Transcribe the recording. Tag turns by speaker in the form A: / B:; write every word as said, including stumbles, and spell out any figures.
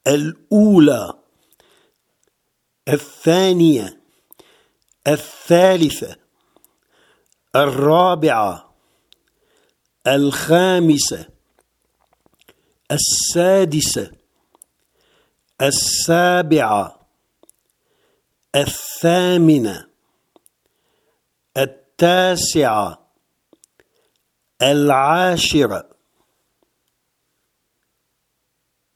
A: الأولى، الثانية، الثالثة، الرابعة، الخامسة، السادسة، السابعة، الثامنة، التاسعة، العاشرة،